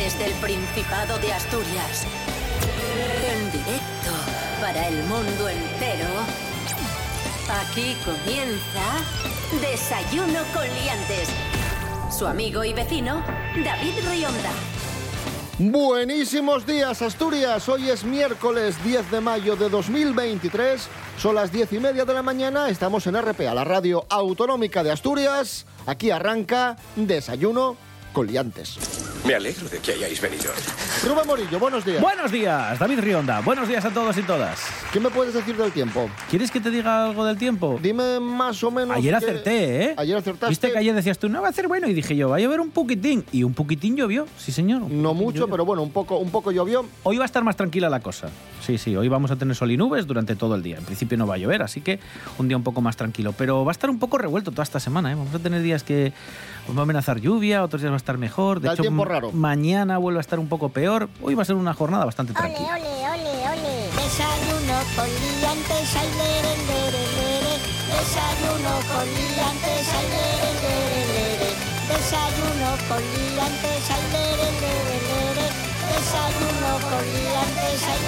Desde el Principado de Asturias, en directo para el mundo entero, aquí comienza Desayuno con Liantes. Su amigo y vecino, David Rionda. Buenísimos días, Asturias. Hoy es miércoles 10 de mayo de 2023. Son las 10:30 de la mañana. Estamos en RPA, la radio autonómica de Asturias. Aquí arranca Desayuno con Liantes. Me alegro de que hayáis venido. Rubén Morillo, buenos días. Buenos días, David Rionda. Buenos días a todos y todas. ¿Qué me puedes decir del tiempo? ¿Quieres que te diga algo del tiempo? Dime más o menos. Ayer acerté, ¿eh? Ayer acertaste. Viste que ayer decías tú, no va a hacer bueno, y dije yo, va a llover un poquitín. Y un poquitín llovió, sí señor. No mucho, llovió. Pero bueno, un poco llovió. Hoy va a estar más tranquila la cosa. Sí, hoy vamos a tener sol y nubes durante todo el día. En principio no va a llover, así que un día un poco más tranquilo. Pero va a estar un poco revuelto toda esta semana, ¿eh? Vamos a tener días que va a amenazar lluvia, otros días va a estar mejor. De hecho, tiempo raro. Mañana vuelve a estar un poco peor. Hoy va a ser una jornada bastante tranquila. Ole. Desayuno con liantes, ay, lere, lere, lere. Desayuno con liantes, ay, lere, lere, lere. Desayuno con liantes, ay, lere, lere, lere. Desayuno con liantes, ay,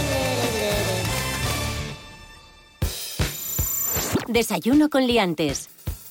lere, lere, lere. Desayuno con Liantes.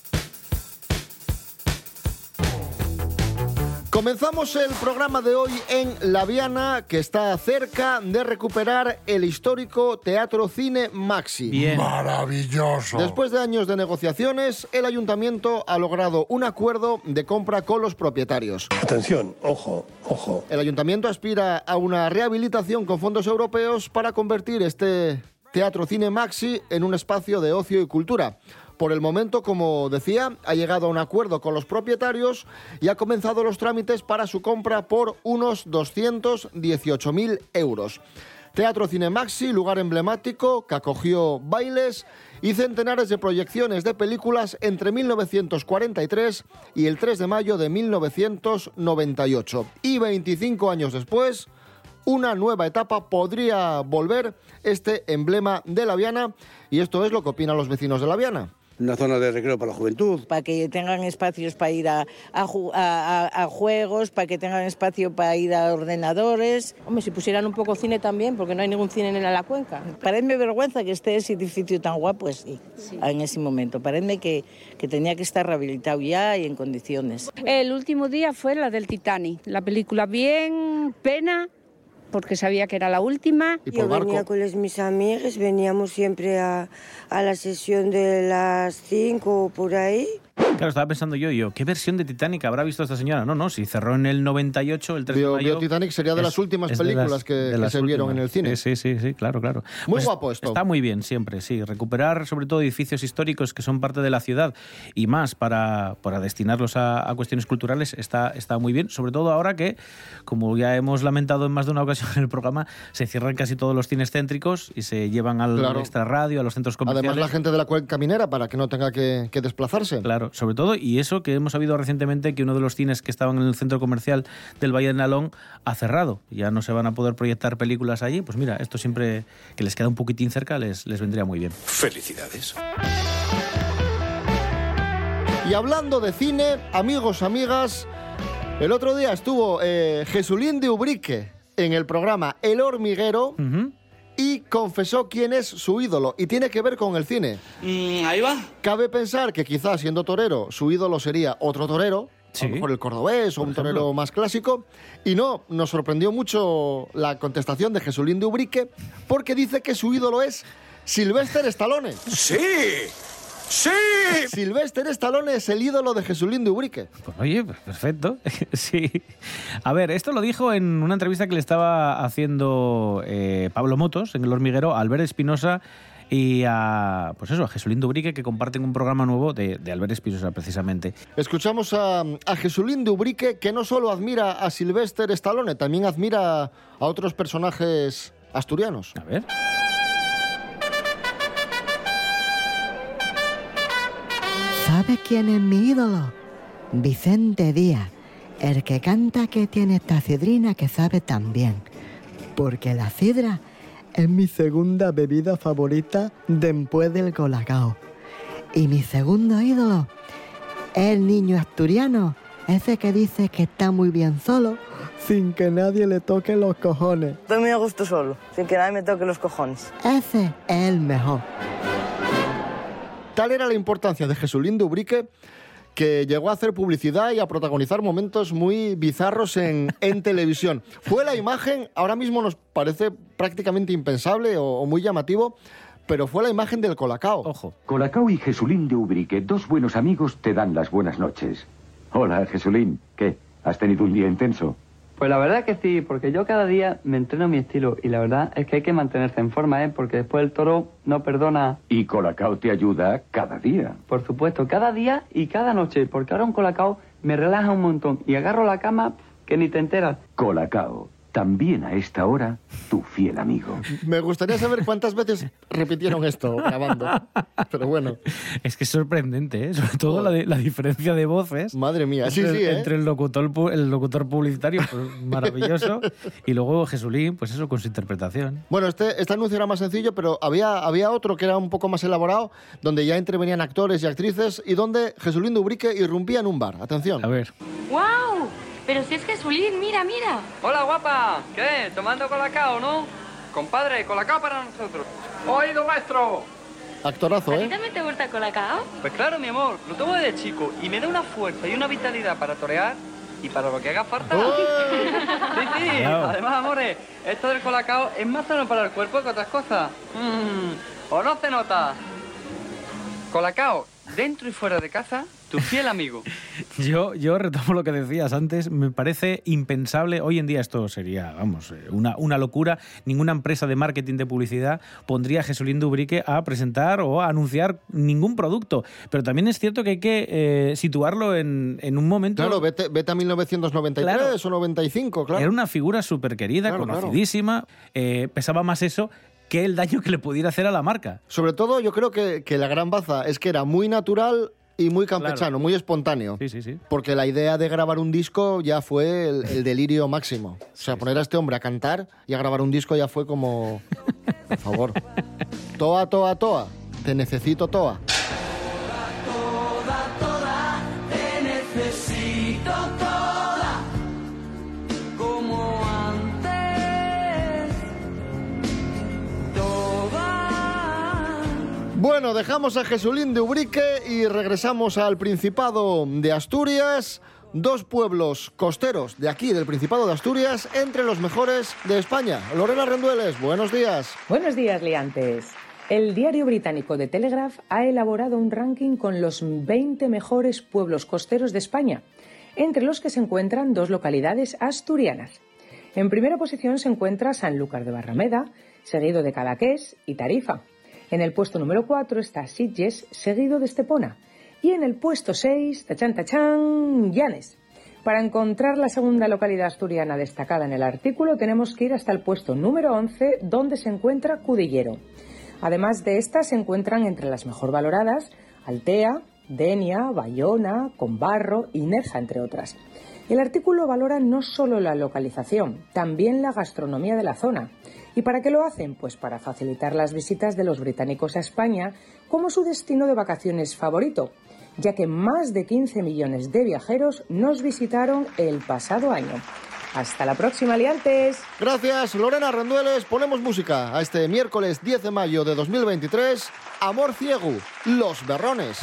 Comenzamos el programa de hoy en La Viana, que está cerca de recuperar el histórico Teatro Cine Maxi. Bien. ¡Maravilloso! Después de años de negociaciones, el ayuntamiento ha logrado un acuerdo de compra con los propietarios. Atención, ojo. El ayuntamiento aspira a una rehabilitación con fondos europeos para convertir este Teatro Cine Maxi en un espacio de ocio y cultura. Por el momento, como decía, ha llegado a un acuerdo con los propietarios y ha comenzado los trámites para su compra por unos 218.000 euros. Teatro Cine Maxi, lugar emblemático que acogió bailes y centenares de proyecciones de películas entre 1943 y el 3 de mayo de 1998. Y 25 años después, una nueva etapa podría volver este emblema de La Viana, y esto es lo que opinan los vecinos de La Viana. Una zona de recreo para la juventud. Para que tengan espacios para ir a juegos, para que tengan espacio para ir a ordenadores. Hombre, si pusieran un poco cine también, porque no hay ningún cine en la cuenca. Parecme vergüenza que esté ese edificio tan guapo, sí. En ese momento. Parecme que tenía que estar rehabilitado ya y en condiciones. El último día fue la del Titanic, la película bien, pena, porque sabía que era la última. Yo venía con mis amigas, veníamos siempre a la sesión de las 5 o por ahí. Claro, estaba pensando yo, ¿qué versión de Titanic habrá visto esta señora? No, si cerró en el 98, el 3 de mayo... Titanic sería de las últimas películas que se vieron en el cine. Sí, claro. Muy guapo esto. Está muy bien siempre, sí. Recuperar sobre todo edificios históricos que son parte de la ciudad y más para destinarlos a cuestiones culturales está muy bien. Sobre todo ahora que, como ya hemos lamentado en más de una ocasión en el programa, se cierran casi todos los cines céntricos y se llevan al extrarradio, a los centros comerciales. Además, la gente de la cuenca minera, para que no tenga que desplazarse. Claro, sobre todo, y eso que hemos sabido recientemente que uno de los cines que estaban en el centro comercial del Valle de Nalón ha cerrado. Ya no se van a poder proyectar películas allí. Pues mira, esto siempre que les queda un poquitín cerca les vendría muy bien. Felicidades. Y hablando de cine, amigos, amigas, el otro día estuvo Jesulín de Ubrique en el programa El Hormiguero. Y confesó quién es su ídolo, y tiene que ver con el cine. Ahí va. Cabe pensar que quizás siendo torero, su ídolo sería otro torero, a lo mejor el cordobés o un torero más clásico. Y no, nos sorprendió mucho la contestación de Jesulín de Ubrique, porque dice que su ídolo es Sylvester Stallone. ¡Sí! ¡Sí! Sylvester Stallone es el ídolo de Jesulín de Ubrique. Pues oye, perfecto. Sí. A ver, esto lo dijo en una entrevista que le estaba haciendo Pablo Motos en El Hormiguero a Albert Espinosa y a Jesulín de Ubrique, que comparten un programa nuevo de Albert Espinosa, precisamente. Escuchamos a Jesulín de Ubrique, que no solo admira a Sylvester Stallone, también admira a otros personajes asturianos. A ver. ¿Sabes quién es mi ídolo? Vicente Díaz, el que canta que tiene esta cidrina que sabe tan bien. Porque la sidra es mi segunda bebida favorita después del colacao. Y mi segundo ídolo es el niño asturiano, ese que dice que está muy bien solo, sin que nadie le toque los cojones. Estoy muy a gusto solo, sin que nadie me toque los cojones. Ese es el mejor. Tal era la importancia de Jesulín de Ubrique que llegó a hacer publicidad y a protagonizar momentos muy bizarros en televisión. Fue la imagen, ahora mismo nos parece prácticamente impensable o muy llamativo, pero fue la imagen del Colacao. Ojo. Colacao y Jesulín de Ubrique, dos buenos amigos, te dan las buenas noches. Hola, Jesulín. ¿Qué? ¿Has tenido un día intenso? Pues la verdad que sí, porque yo cada día me entreno mi estilo y la verdad es que hay que mantenerse en forma, porque después el toro no perdona. Y Colacao te ayuda cada día. Por supuesto, cada día y cada noche, porque ahora un Colacao me relaja un montón y agarro la cama que ni te enteras. Colacao, también a esta hora, tu fiel amigo. Me gustaría saber cuántas veces repitieron esto grabando. Pero bueno. Es que es sorprendente, ¿eh? Sobre todo la diferencia de voces. Madre mía, entre el locutor publicitario, pues, maravilloso, y luego Jesulín, pues eso, con su interpretación. Bueno, este anuncio era más sencillo, pero había otro que era un poco más elaborado, donde ya intervenían actores y actrices, y donde Jesulín de Ubrique irrumpía en un bar. Atención. A ver. ¡Guau! Pero si es Jesulín, mira, mira. Hola, guapa. ¿Qué? ¿Tomando Colacao, no? Compadre, Colacao para nosotros. ¡Oído, maestro! Actorazo, ¿A ti también te gusta Colacao? Pues claro, mi amor. Lo tomo desde chico y me da una fuerza y una vitalidad para torear y para lo que haga falta. Sí. Claro. Además, amores, esto del Colacao es más sano para el cuerpo que otras cosas. ¿O no se nota? Colacao, dentro y fuera de casa, tu fiel amigo. Yo retomo lo que decías antes. Me parece impensable. Hoy en día esto sería, vamos, una locura. Ninguna empresa de marketing de publicidad pondría a Jesulín de Ubrique a presentar o a anunciar ningún producto. Pero también es cierto que hay que situarlo en un momento... Claro, vete a 1993 claro, o 95, claro. Era una figura súper querida, claro, conocidísima. Claro. Pesaba más eso que el daño que le pudiera hacer a la marca. Sobre todo, yo creo que la gran baza es que era muy natural y muy campechano, claro, muy espontáneo. Sí. Porque la idea de grabar un disco ya fue el delirio máximo. O sea, poner a este hombre a cantar y a grabar un disco ya fue como... Por favor. Toa, toa, toa. Te necesito, toa. Toda, te necesito toda. Como antes. Toda. Bueno, dejamos a Jesulín de Ubrique y regresamos al Principado de Asturias. Dos pueblos costeros de aquí, del Principado de Asturias, entre los mejores de España. Lorena Rendueles, buenos días. Buenos días, liantes. El diario británico The Telegraph ha elaborado un ranking con los 20 mejores pueblos costeros de España, entre los que se encuentran dos localidades asturianas. En primera posición se encuentra Sanlúcar de Barrameda, seguido de Cadaqués y Tarifa. En el puesto número 4 está Sitges, seguido de Estepona. Y en el puesto 6, tachán, Llanes. Para encontrar la segunda localidad asturiana destacada en el artículo tenemos que ir hasta el puesto número 11, donde se encuentra Cudillero. Además de estas se encuentran entre las mejor valoradas Altea, Denia, Bayona, Combarro y Nerja, entre otras. El artículo valora no solo la localización, también la gastronomía de la zona. ¿Y para qué lo hacen? Pues para facilitar las visitas de los británicos a España como su destino de vacaciones favorito, ya que más de 15 millones de viajeros nos visitaron el pasado año. Hasta la próxima, liantes. Gracias, Lorena Rendueles. Ponemos música a este miércoles 10 de mayo de 2023. Amor ciego, Los Berrones.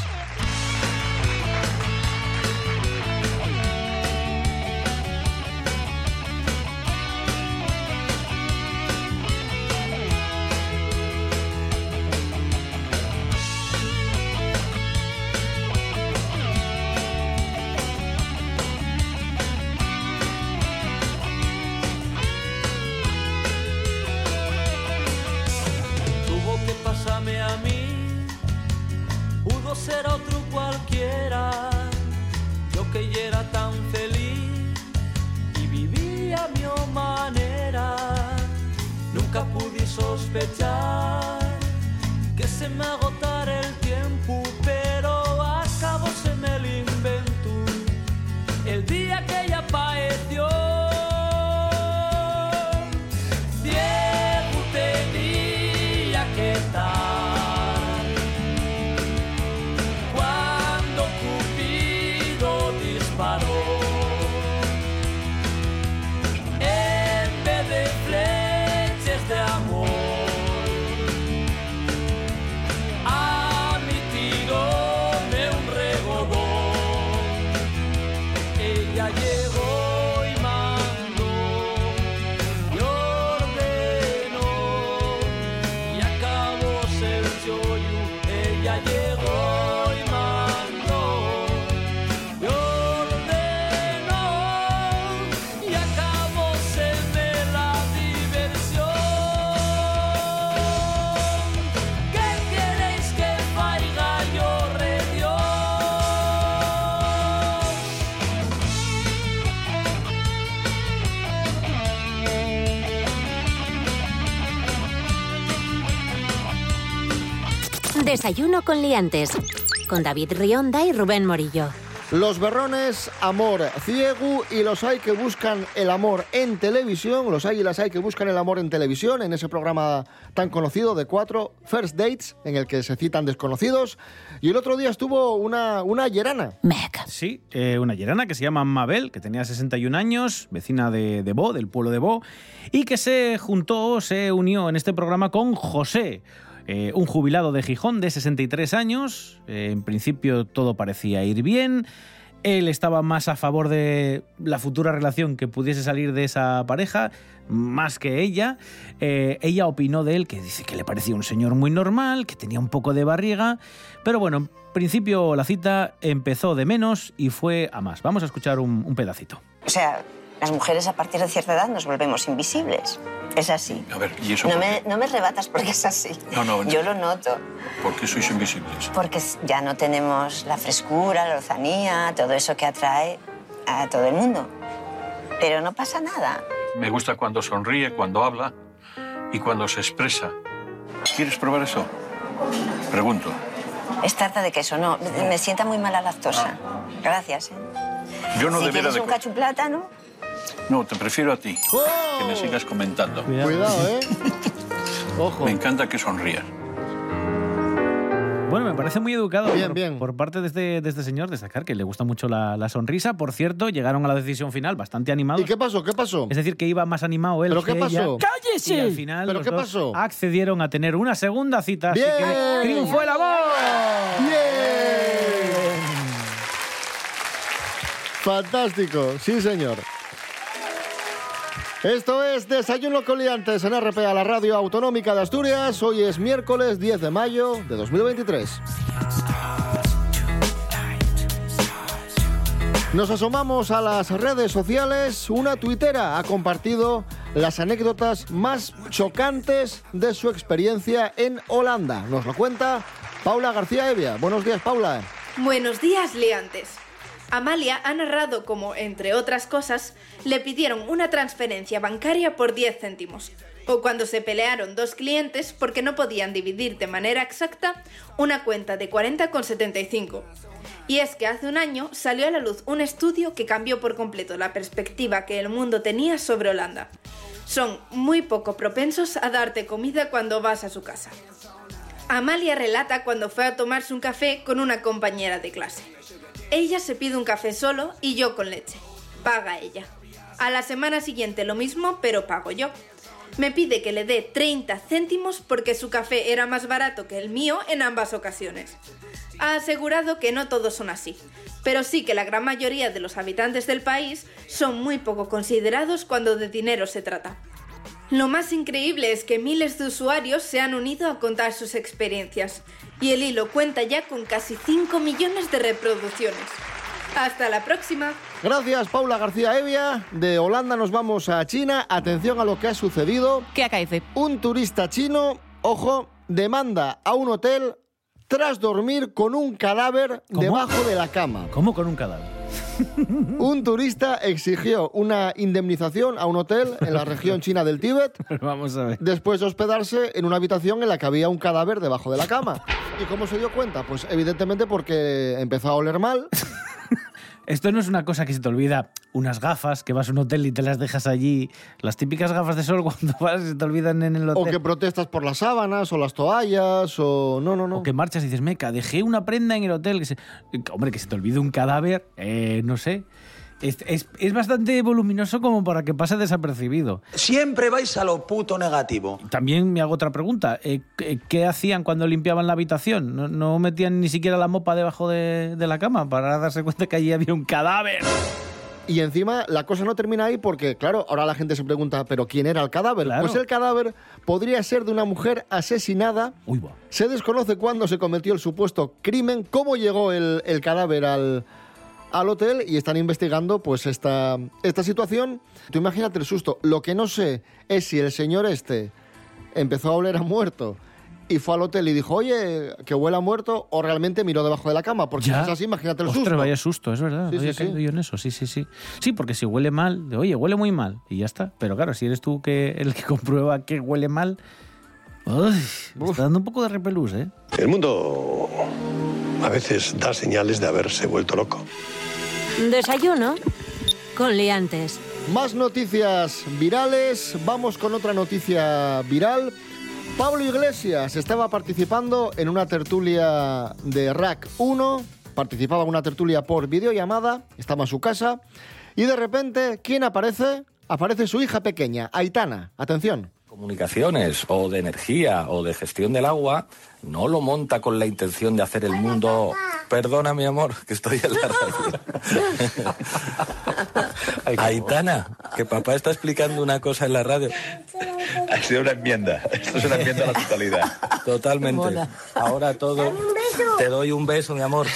A mí, pudo ser otro cualquiera, yo que ya era tan feliz y vivía a mi manera. Nunca pude sospechar que se me agotara el tiempo, pero a cabo se me lo inventó el día que ella apareció. Diego tenía que estar. Desayuno con liantes, con David Rionda y Rubén Morillo. Los berrones, amor ciego, y los hay que buscan el amor en televisión, los hay y las hay que buscan el amor en televisión, en ese programa tan conocido de 4, First Dates, en el que se citan desconocidos. Y el otro día estuvo una yerana. Sí, una yerana que se llama Mabel, que tenía 61 años, vecina de Bo, del pueblo de Bo, y que se unió en este programa con José, un jubilado de Gijón de 63 años. En principio todo parecía ir bien. Él estaba más a favor de la futura relación que pudiese salir de esa pareja, más que ella. Ella opinó de él, que dice que le parecía un señor muy normal, que tenía un poco de barriga. Pero bueno, en principio la cita empezó de menos y fue a más. Vamos a escuchar un pedacito. O sea, las mujeres a partir de cierta edad nos volvemos invisibles. Es así. A ver, ¿y eso no me rebatas porque es así. No. Yo lo noto. ¿Por qué sois invisibles? Porque ya no tenemos la frescura, la lozanía, todo eso que atrae a todo el mundo. Pero no pasa nada. Me gusta cuando sonríe, cuando habla y cuando se expresa. ¿Quieres probar eso? Pregunto. Es tarta de queso, no. Me sienta muy mal la lactosa. Gracias, ¿eh? Yo no si debiera quieres un cacho de plátano... No, te prefiero a ti. ¡Oh! Que me sigas comentando. Cuidado, ¿eh? Ojo. Me encanta que sonrías. Bueno, me parece muy educado bien. por parte de este señor, destacar que le gusta mucho la sonrisa. Por cierto, llegaron a la decisión final bastante animados. ¿Y qué pasó? Es decir, que iba más animado él. ¿Pero qué que pasó? ella. ¡Cállese! Y al final ¿Pero los qué dos pasó? accedieron a tener una segunda cita. ¡Bien! Así que triunfó el amor. ¡Bien! Fantástico, sí señor. Esto es Desayuno con Liantes en RPA, la radio autonómica de Asturias. Hoy es miércoles 10 de mayo de 2023. Nos asomamos a las redes sociales. Una tuitera ha compartido las anécdotas más chocantes de su experiencia en Holanda. Nos lo cuenta Paula García Evia. Buenos días, Paula. Buenos días, liantes. Amalia ha narrado cómo, entre otras cosas, le pidieron una transferencia bancaria por 10 céntimos, o cuando se pelearon dos clientes porque no podían dividir de manera exacta una cuenta de 40,75. Y es que hace un año salió a la luz un estudio que cambió por completo la perspectiva que el mundo tenía sobre Holanda. Son muy poco propensos a darte comida cuando vas a su casa. Amalia relata cuando fue a tomarse un café con una compañera de clase. Ella se pide un café solo y yo con leche. Paga ella. A la semana siguiente lo mismo, pero pago yo. Me pide que le dé 30 céntimos porque su café era más barato que el mío en ambas ocasiones. Ha asegurado que no todos son así, pero sí que la gran mayoría de los habitantes del país son muy poco considerados cuando de dinero se trata. Lo más increíble es que miles de usuarios se han unido a contar sus experiencias y el hilo cuenta ya con casi 5 millones de reproducciones. ¡Hasta la próxima! Gracias, Paula García Evia. De Holanda nos vamos a China. Atención a lo que ha sucedido. ¿Qué acaece? Un turista chino, ojo, demanda a un hotel tras dormir con un cadáver debajo de la cama. ¿Cómo con un cadáver? Un turista exigió una indemnización a un hotel en la región china del Tíbet. Vamos a ver. Después de hospedarse en una habitación en la que había un cadáver debajo de la cama. ¿Y cómo se dio cuenta? Pues evidentemente porque empezó a oler mal. Esto no es una cosa que se te olvida. Unas gafas, que vas a un hotel y te las dejas allí. Las típicas gafas de sol cuando vas se te olvidan en el hotel. O que protestas por las sábanas o las toallas o... No. O que marchas y dices, meca, dejé una prenda en el hotel. Hombre, que se te olvide un cadáver, no sé. Es bastante voluminoso como para que pase desapercibido. Siempre vais a lo puto negativo. También me hago otra pregunta. ¿Qué hacían cuando limpiaban la habitación? ¿No metían ni siquiera la mopa debajo de la cama para darse cuenta que allí había un cadáver? Y encima la cosa no termina ahí porque, claro, ahora la gente se pregunta, ¿pero quién era el cadáver? Claro. Pues el cadáver podría ser de una mujer asesinada. Uy, va. Se desconoce cuándo se cometió el supuesto crimen, cómo llegó el cadáver al hotel y están investigando pues esta situación. Tú imagínate el susto. Lo que no sé es si el señor empezó a oler a muerto y fue al hotel y dijo, oye, que huele a muerto, o realmente miró debajo de la cama. Porque si es así, imagínate el susto. Ostras, vaya susto, es verdad. Sí, había caído yo en eso, sí. Sí, porque si huele mal, oye, huele muy mal y ya está. Pero claro, si eres tú el que comprueba que huele mal... Uy, me está dando un poco de repelús, ¿eh? El mundo a veces da señales de haberse vuelto loco. Desayuno con liantes. Más noticias virales. Vamos con otra noticia viral. Pablo Iglesias estaba participando en una tertulia de RAC 1. Participaba en una tertulia por videollamada. Estaba en su casa. Y de repente, ¿quién aparece? Aparece su hija pequeña, Aitana. Atención. Comunicaciones o de energía o de gestión del agua, no lo monta con la intención de hacer el mundo... Perdona, mi amor, que estoy en la radio. Aitana, que papá está explicando una cosa en la radio. Ha sido una enmienda. Esto es una enmienda a la totalidad. Totalmente. Mola. Ahora todo... Te doy un beso, mi amor.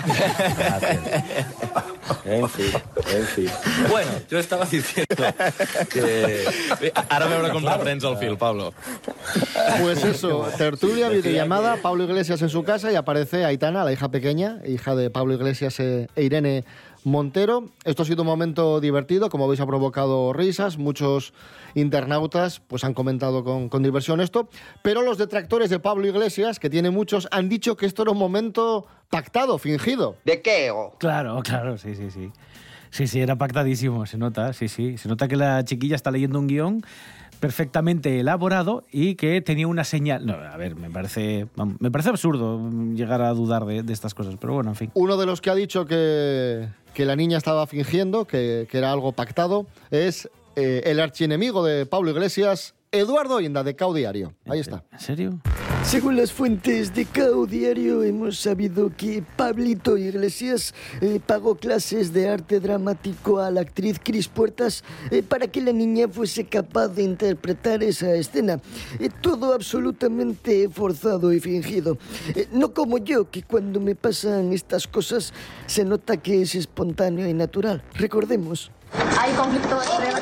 En fin. Bueno, yo estaba diciendo que... Ara a veure com reprens el fil, Pablo. Pues eso, tertulia, videollamada, Pablo Iglesias en su casa y aparece Aitana, la hija pequeña, hija de Pablo Iglesias e Irene Montero. Esto ha sido un momento divertido, como veis ha provocado risas, muchos internautas pues han comentado con diversión esto, pero los detractores de Pablo Iglesias, que tiene muchos, han dicho que esto era un momento pactado, fingido. ¿De qué? Claro, sí. Sí, era pactadísimo, se nota, sí. Se nota que la chiquilla está leyendo un guión perfectamente elaborado y que tenía una señal... No, a ver, me parece absurdo llegar a dudar de estas cosas, pero bueno, en fin. Uno de los que ha dicho que la niña estaba fingiendo, que era algo pactado, es el archienemigo de Pablo Iglesias, Eduardo Inda, de Cau Diario. Ahí está. ¿En serio? Según las fuentes de Cau Diario, hemos sabido que Pablito Iglesias pagó clases de arte dramático a la actriz Cris Puertas para que la niña fuese capaz de interpretar esa escena. Todo absolutamente forzado y fingido. No como yo, que cuando me pasan estas cosas se nota que es espontáneo y natural. Recordemos. Hay conflicto entre...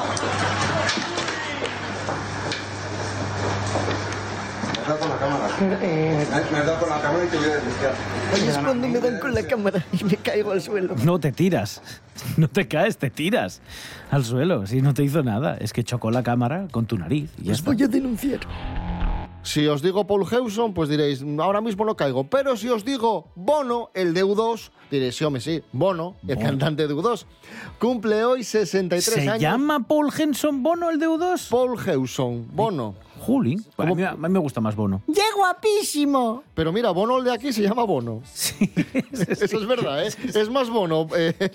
Me has dado con la cámara y te voy a denunciar. Es cuando me dan con la cámara y me caigo al suelo. No te tiras, no te caes, te tiras al suelo. Si no te hizo nada, es que chocó la cámara con tu nariz. Y Os voy a denunciar. Si os digo Paul Hewson, pues diréis, ahora mismo no caigo. Pero si os digo Bono, el de U2, diréis, sí, hombre, sí, Bono, el cantante de U2, cumple hoy 63 años. ¿Se llama Paul Hewson Bono, el de U2? Paul Hewson, Bono. Juli, a mí me gusta más Bono. ¡Qué guapísimo! Pero mira, Bono, el de aquí, se llama Bono. Sí. Eso es verdad, ¿eh? Es más Bono.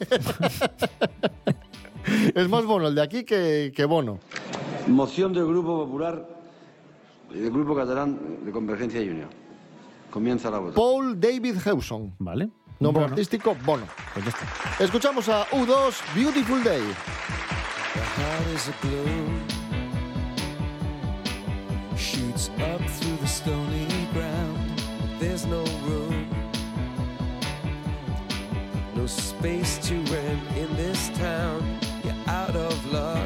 Es más Bono el de aquí que Bono. Moción del Grupo Popular y del Grupo Catalán de Convergencia y Unión. Comienza la votación. Paul David Hewson. Vale. Nombre artístico, Bono. Pues ya está. Escuchamos a U2, Beautiful Day. Shoots up through the stony ground. There's no room, no space to rent in this town. You're out of luck,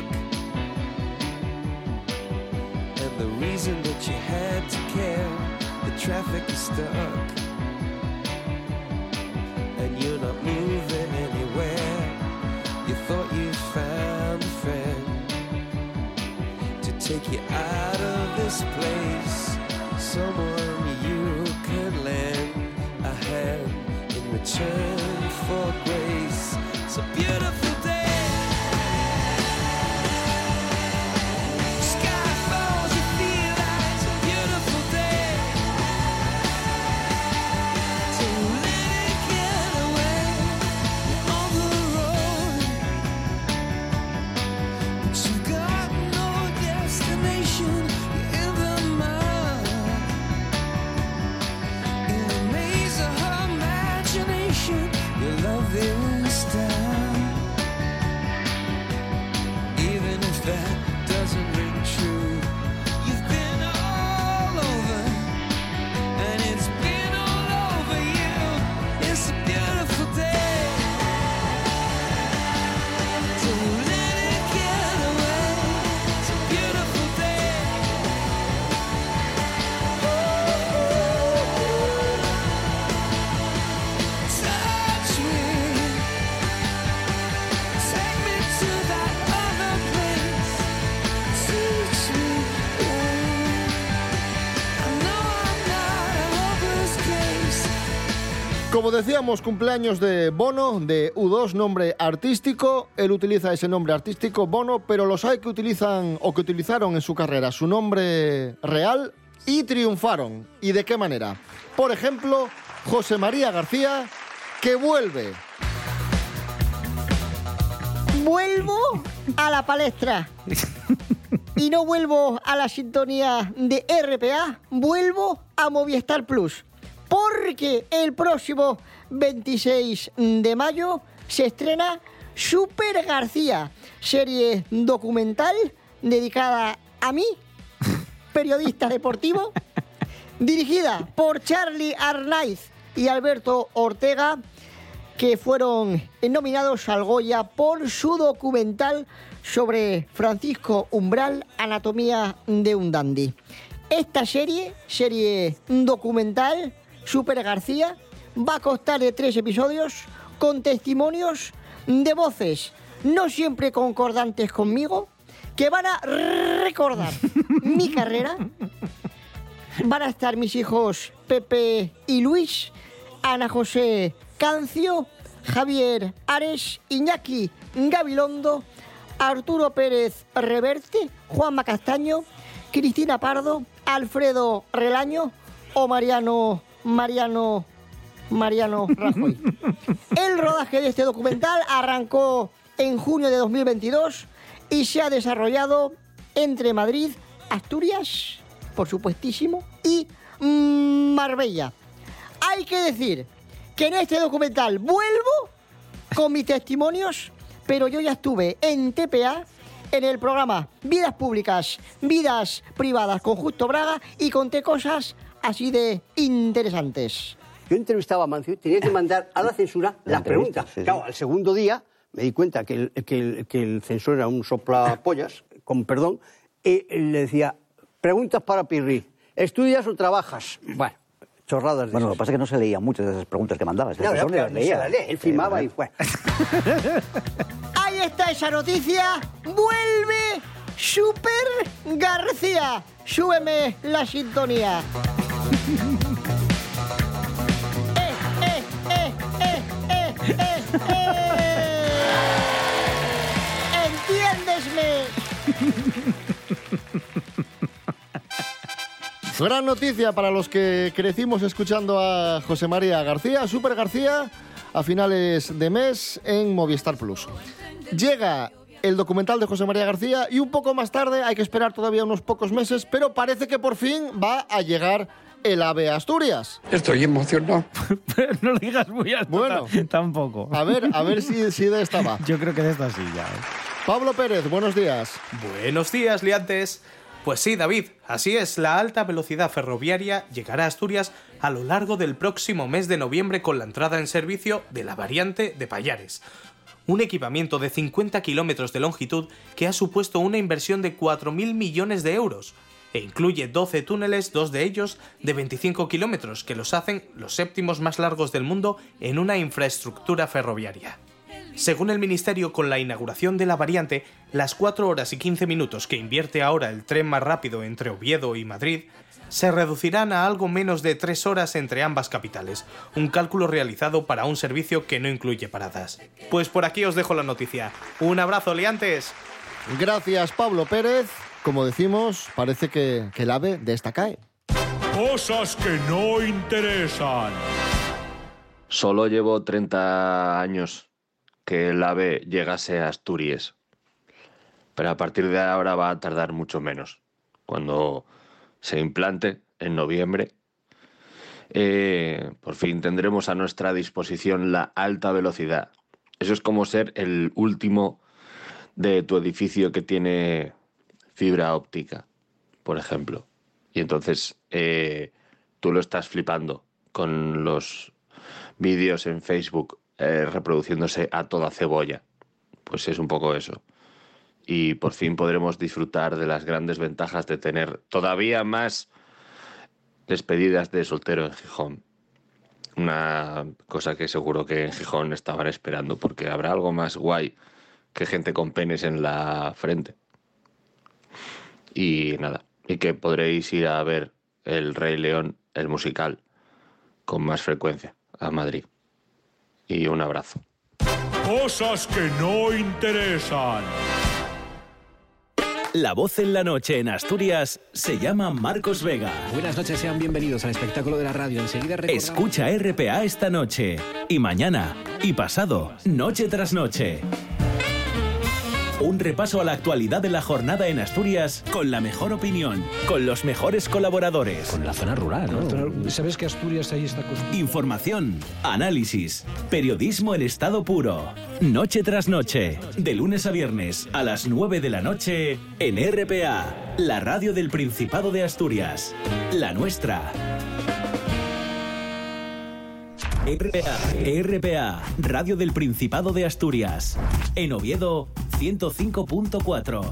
and the reason that you had to care, the traffic is stuck, and you're not moving anywhere. You thought you found a friend to take you out of this place, someone you could lend a hand in return for grace. It's a beautiful day. Sky falls, you feel like it's a beautiful day. So let it get away on the road, but you've got no destination. You're in the mud, in the maze of her imagination. Your love is down. Como decíamos, cumpleaños de Bono, de U2, nombre artístico. Él utiliza ese nombre artístico, Bono, pero los hay que utilizan o que utilizaron en su carrera su nombre real y triunfaron. ¿Y de qué manera? Por ejemplo, José María García, que vuelve. Vuelvo a la palestra. Y no vuelvo a la sintonía de RPA, vuelvo a Movistar Plus. Porque el próximo 26 de mayo se estrena Super García, serie documental dedicada a mí, periodista deportivo, dirigida por Charly Arnaiz y Alberto Ortega, que fueron nominados al Goya por su documental sobre Francisco Umbral, Anatomía de un dandy. Esta serie documental, Super García, va a constar de 3 episodios con testimonios de voces no siempre concordantes conmigo, que van a recordar mi carrera. Van a estar mis hijos Pepe y Luis, Ana José Cancio, Javier Ares, Iñaki Gabilondo, Arturo Pérez Reverte, Juanma Castaño, Cristina Pardo, Alfredo Relaño o Mariano Rajoy. El rodaje de este documental arrancó en junio de 2022 y se ha desarrollado entre Madrid, Asturias, por supuestísimo, y Marbella. Hay que decir que en este documental vuelvo con mis testimonios, pero yo ya estuve en TPA, en el programa Vidas Públicas, Vidas Privadas con Justo Braga, y conté cosas así de interesantes. Yo entrevistaba a Mancio y tenía que mandar a la censura las preguntas. Sí. Claro, al segundo día me di cuenta que el censor era un soplapollas, con perdón, y le decía, preguntas para Pirri, ¿estudias o trabajas? Bueno, chorradas de Bueno, lo que pasa es que no se leían muchas de esas preguntas que mandabas. Claro, las leía. Él filmaba y fue. Ahí está esa noticia. Vuelve Super García. Súbeme la sintonía. ¡Entiéndesme! Gran noticia para los que crecimos escuchando a José María García, Super García, a finales de mes en Movistar Plus. Llega el documental de José María García y un poco más tarde, hay que esperar todavía unos pocos meses, pero parece que por fin va a llegar el AVE a Asturias. Estoy emocionado. No lo digas muy alto. Bueno, tampoco. A ver si de esta va. Yo creo que de esta sí ya. Pablo Pérez, buenos días. Buenos días, liantes. Pues sí, David, así es, la alta velocidad ferroviaria llegará a Asturias a lo largo del próximo mes de noviembre con la entrada en servicio de la variante de Pallares. Un equipamiento de 50 kilómetros de longitud que ha supuesto una inversión de 4.000 millones de euros e incluye 12 túneles, 2 de ellos de 25 kilómetros, que los hacen los 7º más largos del mundo en una infraestructura ferroviaria. Según el Ministerio, con la inauguración de la variante, las 4 horas y 15 minutos que invierte ahora el tren más rápido entre Oviedo y Madrid se reducirán a algo menos de 3 horas entre ambas capitales, un cálculo realizado para un servicio que no incluye paradas. Pues por aquí os dejo la noticia. ¡Un abrazo, liantes! Gracias, Pablo Pérez. Como decimos, parece que el AVE de esta cae. Cosas que no interesan. Solo llevo 30 años que el AVE llegase a Asturias, pero a partir de ahora va a tardar mucho menos. Cuando se implante en noviembre, por fin tendremos a nuestra disposición la alta velocidad. Eso es como ser el último de tu edificio que tiene fibra óptica, por ejemplo. Y entonces tú lo estás flipando con los vídeos en Facebook reproduciéndose a toda cebolla. Pues es un poco eso. Y por fin podremos disfrutar de las grandes ventajas de tener todavía más despedidas de soltero en Gijón. Una cosa que seguro que en Gijón estaban esperando, porque habrá algo más guay que gente con penes en la frente. Y nada, y que podréis ir a ver El Rey León, el musical, con más frecuencia. a Madrid. Y un abrazo. Cosas que no interesan. La voz en la noche en Asturias se llama Marcos Vega. Buenas noches, sean bienvenidos al espectáculo de la radio. Enseguida recordamos... Escucha RPA esta noche, y mañana, y pasado, noche tras noche. Un repaso a la actualidad de la jornada en Asturias con la mejor opinión, con los mejores colaboradores. Con la zona rural, ¿no? ¿Sabes que Asturias ahí está construida? Información, análisis, periodismo en estado puro. Noche tras noche, de lunes a viernes a las 9 de la noche en RPA, la radio del Principado de Asturias. La nuestra. RPA, radio del Principado de Asturias. En Oviedo, 105.4.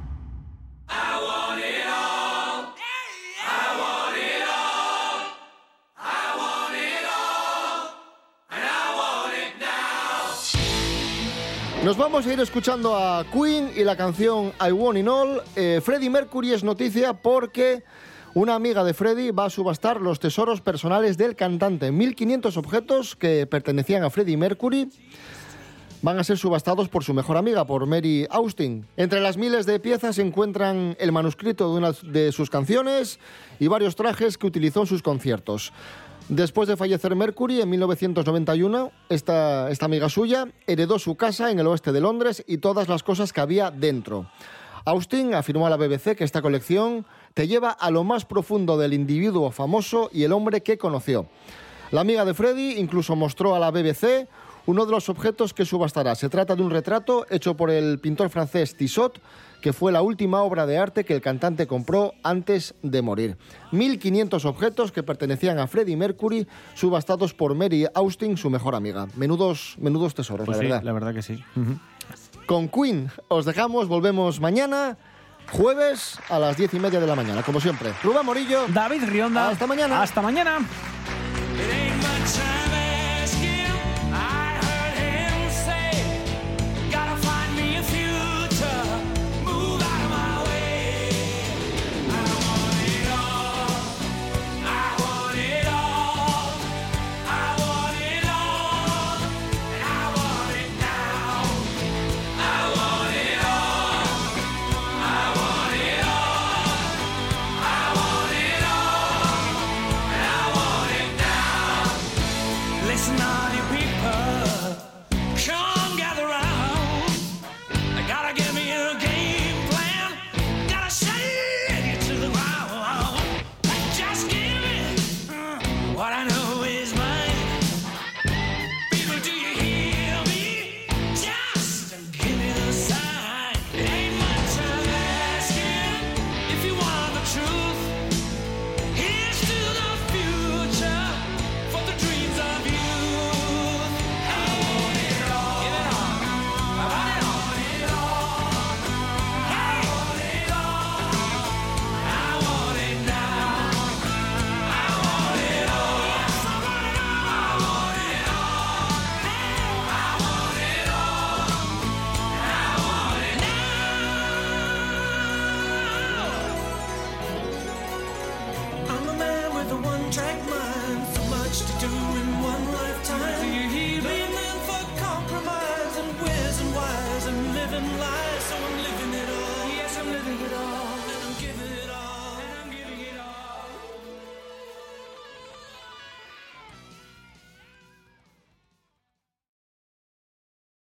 Nos vamos a ir escuchando a Queen y la canción I Want It All. Freddie Mercury es noticia porque una amiga de Freddie va a subastar los tesoros personales del cantante. 1.500 objetos que pertenecían a Freddie Mercury van a ser subastados por su mejor amiga, por Mary Austin. Entre las miles de piezas se encuentran el manuscrito de una de sus canciones y varios trajes que utilizó en sus conciertos. Después de fallecer Mercury en 1991, esta amiga suya heredó su casa en el oeste de Londres y todas las cosas que había dentro. Austin afirmó a la BBC que esta colección te lleva a lo más profundo del individuo famoso y el hombre que conoció. La amiga de Freddie incluso mostró a la BBC uno de los objetos que subastará. Se trata de un retrato hecho por el pintor francés Tissot, que fue la última obra de arte que el cantante compró antes de morir. 1.500 objetos que pertenecían a Freddie Mercury, subastados por Mary Austin, su mejor amiga. Menudos tesoros, pues la verdad. Sí, la verdad que sí. Con Queen os dejamos, volvemos mañana, jueves a las 10:30 de la mañana, como siempre. Rubén Morillo. David Rionda. Hasta mañana. Hasta mañana.